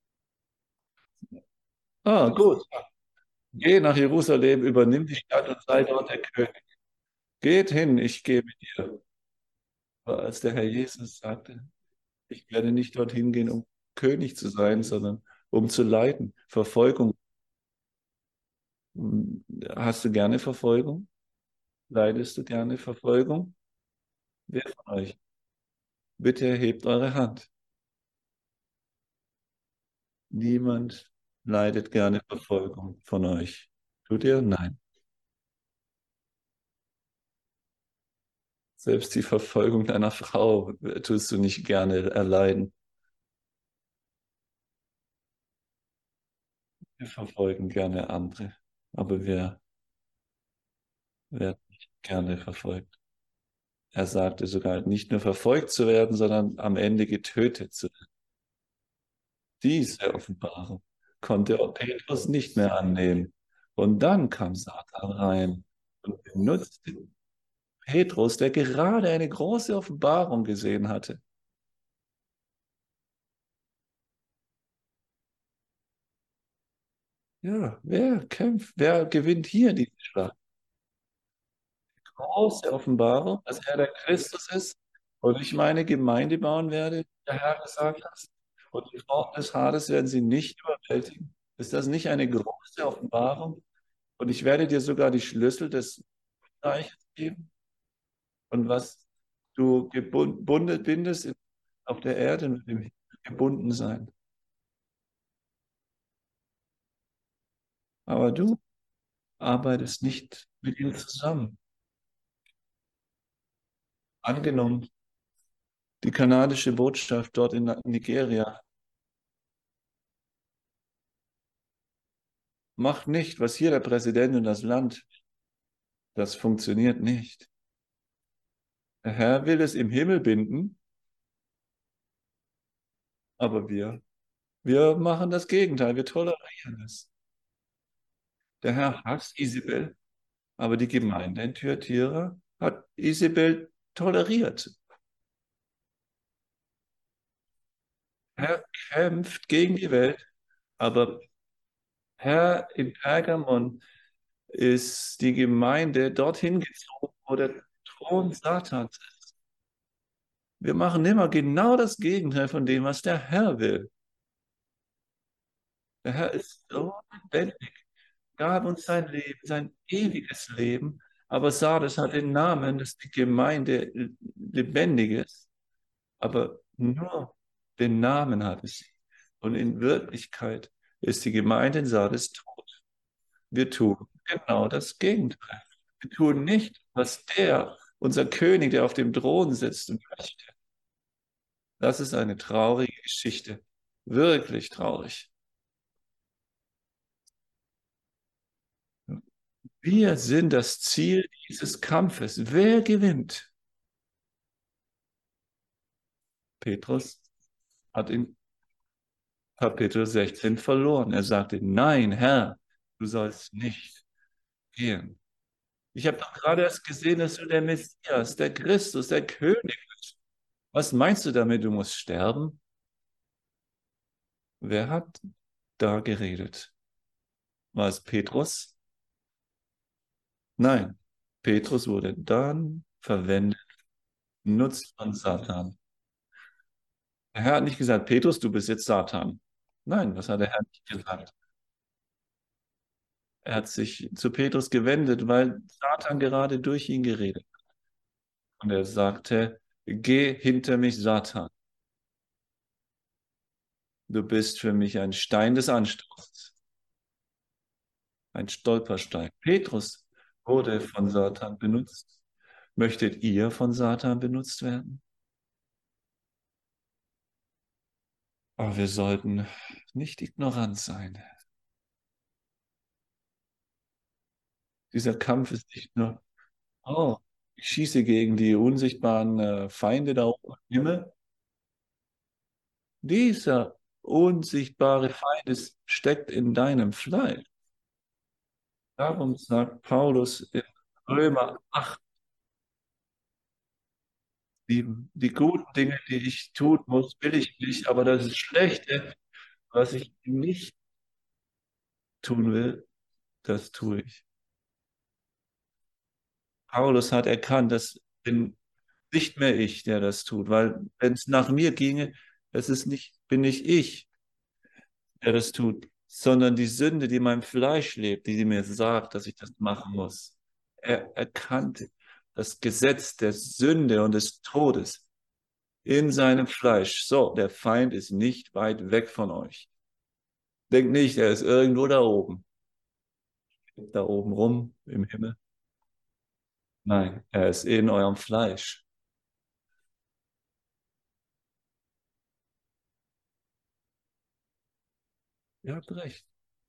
S1: Gut. Geh nach Jerusalem, übernimm die Stadt und sei dort der König. Geht hin, ich gehe mit dir. Aber als der Herr Jesus sagte, ich werde nicht dorthin gehen, um König zu sein, sondern um zu leiden. Verfolgung. Hast du gerne Verfolgung? Leidest du gerne Verfolgung? Wer von euch? Bitte erhebt eure Hand. Niemand leidet gerne Verfolgung von euch. Tut ihr? Nein. Selbst die Verfolgung deiner Frau tust du nicht gerne erleiden. Wir verfolgen gerne andere, aber wir werden nicht gerne verfolgt. Er sagte sogar, nicht nur verfolgt zu werden, sondern am Ende getötet zu werden. Diese Offenbarung. konnte auch Petrus nicht mehr annehmen. Und dann kam Satan rein und benutzte Petrus, der gerade eine große Offenbarung gesehen hatte. Ja, wer kämpft, wer gewinnt hier die Schlacht? Große Offenbarung, dass er der Christus ist und ich meine Gemeinde bauen werde, wie der Herr gesagt hat. Und die Pforten des Hades werden sie nicht überwältigen. Ist das nicht eine große Offenbarung? Und ich werde dir sogar die Schlüssel des Reiches geben. Und was du gebunden bindest auf der Erde, wird im Himmel gebunden sein. Aber du arbeitest nicht mit ihm zusammen. Angenommen, die kanadische Botschaft dort in Nigeria macht nicht, was hier der Präsident und das Land, das funktioniert nicht. Der Herr will es im Himmel binden, aber wir machen das Gegenteil, wir tolerieren es. Der Herr hasst Isabel, aber die Gemeinde in Thyatira hat Isabel toleriert. Er kämpft gegen die Welt, aber Herr, in Pergamon ist die Gemeinde dorthin gezogen, wo der Thron Satans ist. Wir machen immer genau das Gegenteil von dem, was der Herr will. Der Herr ist so lebendig, gab uns sein Leben, sein ewiges Leben. Aber Sardes hat den Namen, dass die Gemeinde lebendig ist, aber nur den Namen hat es. Und in Wirklichkeit ist die Gemeinde in Sardes tot. Wir tun genau das Gegenteil. Wir tun nicht, was unser König, der auf dem Thron sitzt, möchte. Das ist eine traurige Geschichte. Wirklich traurig. Wir sind das Ziel dieses Kampfes. Wer gewinnt? Petrus hat in Kapitel 16 verloren. Er sagte, nein, Herr, du sollst nicht gehen. Ich habe doch gerade erst gesehen, dass du der Messias, der Christus, der König bist. Was meinst du damit, du musst sterben? Wer hat da geredet? War es Petrus? Nein, Petrus wurde dann verwendet, nutzt von Satan. Der Herr hat nicht gesagt, Petrus, du bist jetzt Satan. Nein, was hat der Herr nicht gesagt? Er hat sich zu Petrus gewendet, weil Satan gerade durch ihn geredet hat. Und er sagte, geh hinter mich, Satan. Du bist für mich ein Stein des Anstoßes, ein Stolperstein. Petrus wurde von Satan benutzt. Möchtet ihr von Satan benutzt werden? Aber wir sollten nicht ignorant sein. Dieser Kampf ist nicht nur, oh, ich schieße gegen die unsichtbaren Feinde da oben im Himmel. Dieser unsichtbare Feind steckt in deinem Fleisch. Darum sagt Paulus in Römer 8, die guten Dinge, die ich tun muss, will ich nicht, aber das Schlechte, was ich nicht tun will, das tue ich. Paulus hat erkannt, dass bin nicht mehr ich, der das tut, weil wenn es nach mir ginge, bin nicht ich, der das tut, sondern die Sünde, die in meinem Fleisch lebt, die mir sagt, dass ich das machen muss. Er erkannte das Gesetz der Sünde und des Todes in seinem Fleisch. So, der Feind ist nicht weit weg von euch. Denkt nicht, er ist irgendwo da oben rum im Himmel. Nein, er ist in eurem Fleisch. Ihr habt recht.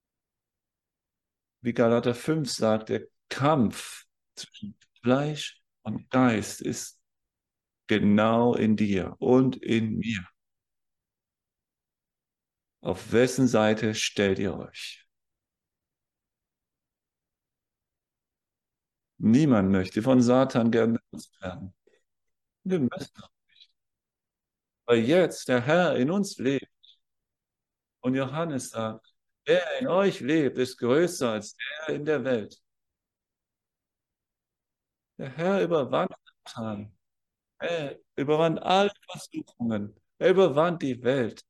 S1: Wie Galater 5 sagt, der Kampf zwischen Fleisch und Geist ist genau in dir und in mir. Auf wessen Seite stellt ihr euch? Niemand möchte von Satan gern benutzt werden. Wir müssen, weil jetzt der Herr in uns lebt. Und Johannes sagt, wer in euch lebt, ist größer als der in der Welt. Der Herr überwand Satan. Er überwand alle Versuchungen. Er überwand die Welt.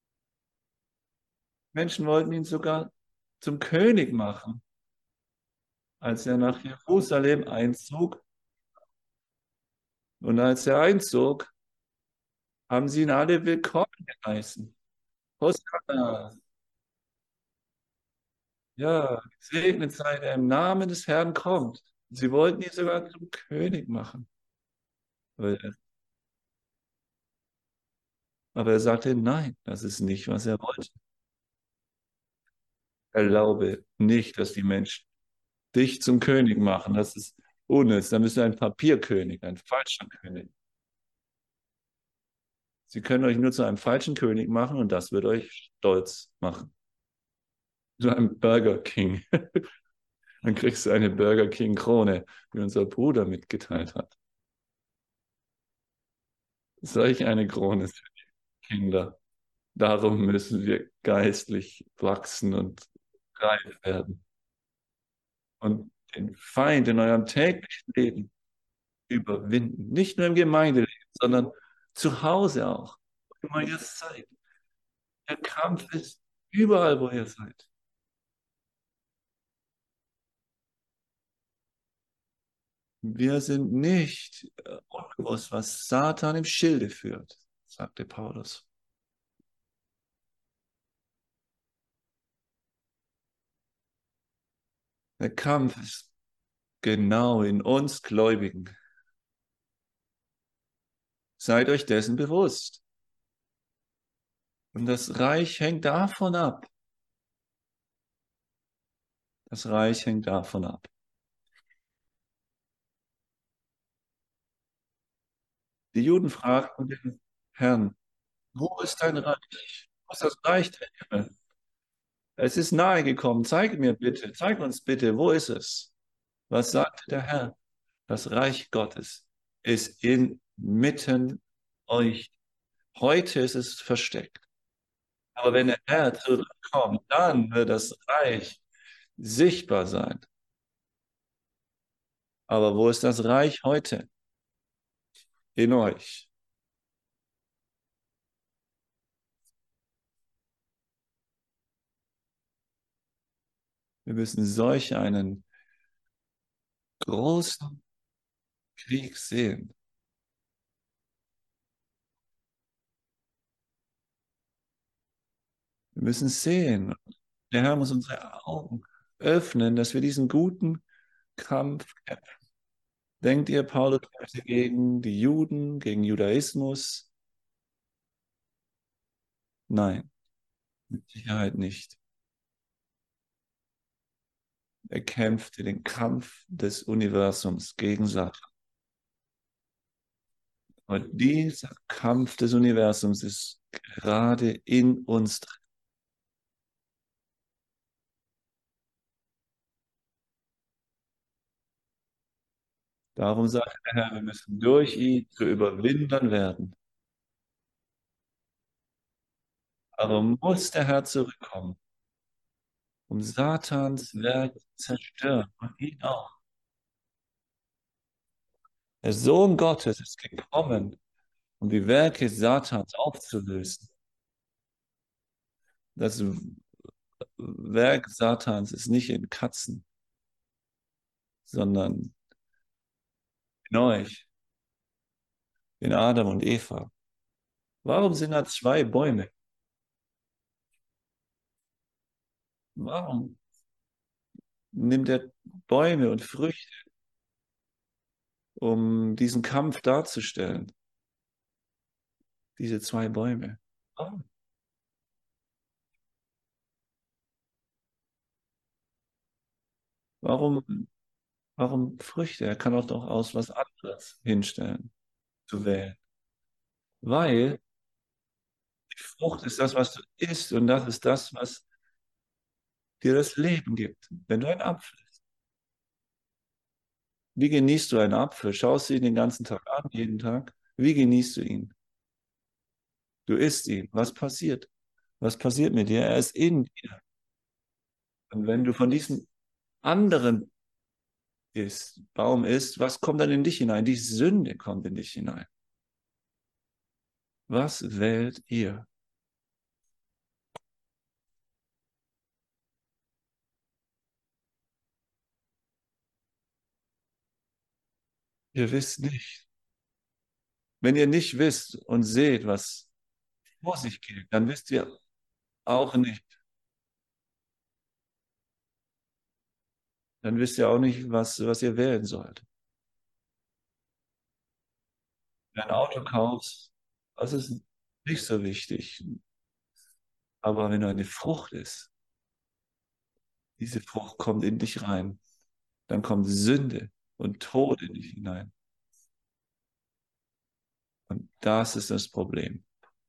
S1: Menschen wollten ihn sogar zum König machen, als er nach Jerusalem einzog. Und als er einzog, haben sie ihn alle willkommen geheißen. Hosanna, ja, gesegnet sei der im Namen des Herrn kommt. Sie wollten ihn sogar zum König machen. Aber aber er sagte, nein, das ist nicht, was er wollte. Erlaube nicht, dass die Menschen dich zum König machen. Das ist unnütz. Dann bist du ein Papierkönig, ein falscher König. Sie können euch nur zu einem falschen König machen und das wird euch stolz machen. Zu einem Burger King. Dann kriegst du eine Burger King Krone, wie unser Bruder mitgeteilt hat. Solch eine Krone für die Kinder. Darum müssen wir geistlich wachsen und reif werden. Und den Feind in eurem täglichen Leben überwinden. Nicht nur im Gemeindeleben, sondern zu Hause auch. Wo immer ihr seid. Der Kampf ist überall, wo ihr seid. Wir sind nicht unbewusst, was Satan im Schilde führt, sagte Paulus. Der Kampf ist genau in uns Gläubigen. Seid euch dessen bewusst. Und das Reich hängt davon ab. Das Reich hängt davon ab. Die Juden fragten den Herrn, wo ist dein Reich? Wo ist das Reich der Himmel? Es ist nahe gekommen. Zeig mir bitte, zeig uns bitte, wo ist es? Was sagte der Herr? Das Reich Gottes ist inmitten euch. Heute ist es versteckt. Aber wenn der Herr zurückkommt, dann wird das Reich sichtbar sein. Aber wo ist das Reich heute? In euch. Wir müssen solch einen großen Krieg sehen. Wir müssen sehen. Der Herr muss unsere Augen öffnen, dass wir diesen guten Kampf kämpfen. Denkt ihr, Paulus kämpfte gegen die Juden, gegen Judaismus? Nein, mit Sicherheit nicht. Er kämpfte den Kampf des Universums gegen Satan. Und dieser Kampf des Universums ist gerade in uns drin. Darum sagt der Herr, wir müssen durch ihn zu Überwindern werden. Aber muss der Herr zurückkommen, um Satans Werk zu zerstören und ihn auch. Der Sohn Gottes ist gekommen, um die Werke Satans aufzulösen. Das Werk Satans ist nicht in Katzen, sondern in euch, in Adam und Eva. Warum sind da zwei Bäume? Warum nimmt er Bäume und Früchte, um diesen Kampf darzustellen? Diese zwei Bäume. Warum? Warum, warum Früchte? Er kann auch doch aus was anderes hinstellen, zu wählen. Weil Die Frucht ist das, was du isst, und das ist das, was dir das Leben gibt. Wenn du einen Apfel isst. Wie genießt du einen Apfel? Schaust du ihn den ganzen Tag an, jeden Tag? Wie genießt du ihn? Du isst ihn. Was passiert? Was passiert mit dir? Er ist in dir. Und wenn du von diesem anderen Baum isst, was kommt dann in dich hinein? Die Sünde kommt in dich hinein. Was wählt ihr? Ihr wisst nicht. Wenn ihr nicht wisst und seht, was vor sich geht, dann wisst ihr auch nicht. Dann wisst ihr auch nicht, was ihr wählen sollt. Wenn du ein Auto kaufst, das ist nicht so wichtig. Aber wenn du eine Frucht isst, diese Frucht kommt in dich rein. Dann kommt Sünde und Tod in dich hinein. Und das ist das Problem.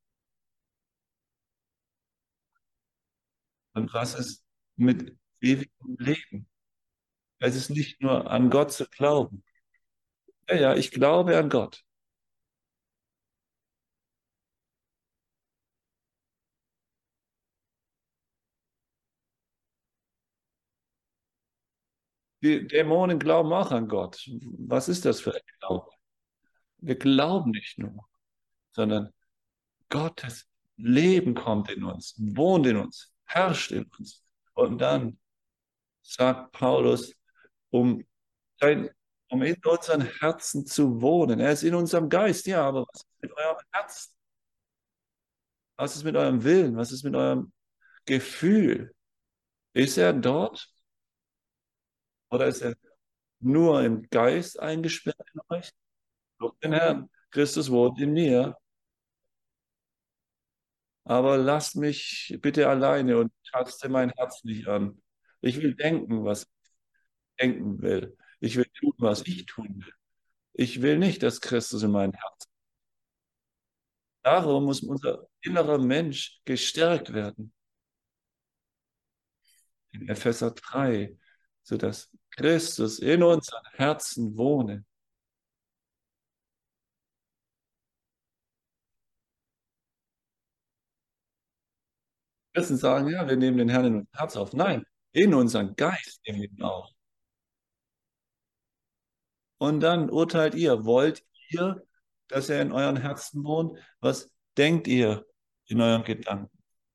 S1: Und was ist mit ewigem Leben? Es ist nicht nur an Gott zu glauben. Ja, ja, ich glaube an Gott. Die Dämonen glauben auch an Gott. Was ist das für ein Glaube? Wir glauben nicht nur, sondern Gottes Leben kommt in uns, wohnt in uns, herrscht in uns. Und dann sagt Paulus, um, sein, um in unseren Herzen zu wohnen. Er ist in unserem Geist, ja, aber was ist mit eurem Herzen? Was ist mit eurem Willen? Was ist mit eurem Gefühl? Ist er dort oder ist er nur im Geist eingesperrt in euch? Lobt den Herrn. Christus wohnt in mir, aber lasst mich bitte alleine und taste mein Herz nicht an. Ich will denken, was ich denken will. Ich will tun, was ich tun will. Ich will nicht, dass Christus in mein Herz. Darum muss unser innerer Mensch gestärkt werden. In Epheser 3, sodass Christus in unseren Herzen wohne. Christen sagen, ja, wir nehmen den Herrn in unser Herz auf. Nein, in unseren Geist nehmen wir ihn auf. Und dann urteilt ihr, wollt ihr, dass er in euren Herzen wohnt? Was denkt ihr in euren Gedanken?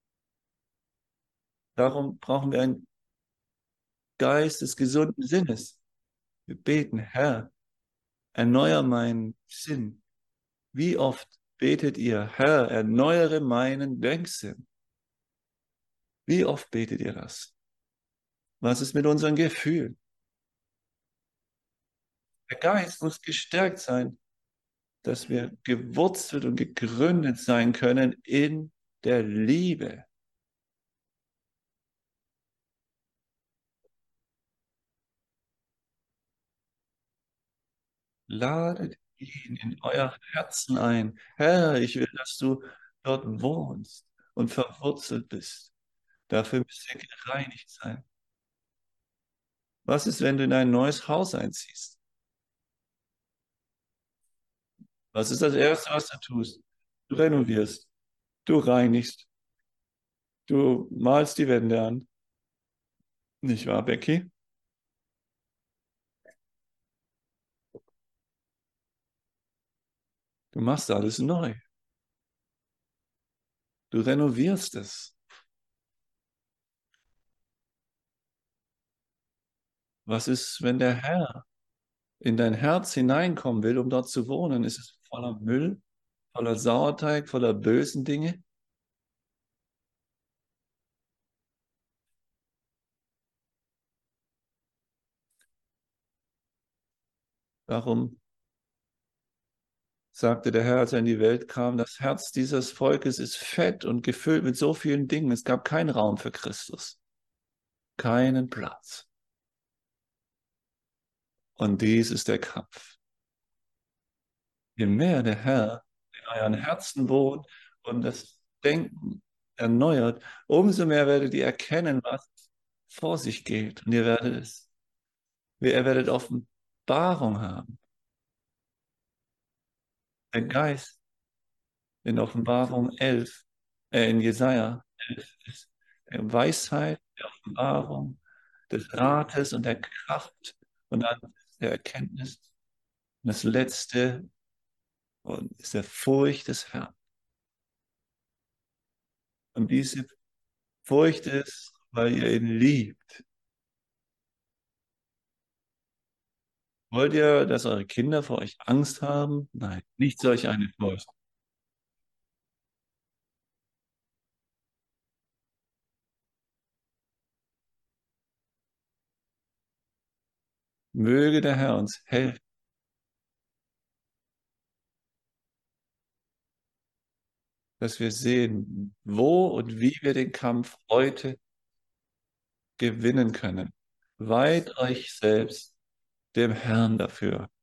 S1: Darum brauchen wir einen Geist des gesunden Sinnes. Wir beten, Herr, erneuer meinen Sinn. Wie oft betet ihr, Herr, erneuere meinen Denksinn? Wie oft betet ihr das? Was ist mit unseren Gefühlen? Der Geist muss gestärkt sein, dass wir gewurzelt und gegründet sein können in der Liebe. Ladet ihn in euer Herzen ein. Herr, ich will, dass du dort wohnst und verwurzelt bist. Dafür müsst ihr gereinigt sein. Was ist, wenn du in ein neues Haus einziehst? Was ist das Erste, was du tust? Du renovierst, du reinigst, du malst die Wände an. Nicht wahr, Becky? Du machst alles neu. Du renovierst es. Was ist, wenn der Herr in dein Herz hineinkommen will, um dort zu wohnen? Ist es voller Müll, voller Sauerteig, voller bösen Dinge? Warum sagte der Herr, als er in die Welt kam, das Herz dieses Volkes ist fett und gefüllt mit so vielen Dingen. Es gab keinen Raum für Christus, keinen Platz. Und dies ist der Kampf. Je mehr der Herr in euren Herzen wohnt und das Denken erneuert, umso mehr werdet ihr erkennen, was vor sich geht. Und ihr werdet Offenbarung haben. Der Geist in Offenbarung 11, in Jesaja 11 ist der Weisheit, der Offenbarung, des Rates und der Kraft und dann der Erkenntnis. Und das Letzte ist der Furcht des Herrn. Und diese Furcht ist, weil ihr ihn liebt. Wollt ihr, dass eure Kinder vor euch Angst haben? Nein, nicht solch eine Furcht. Möge der Herr uns helfen, dass wir sehen, wo und wie wir den Kampf heute gewinnen können. Weiht euch selbst dem Herrn dafür.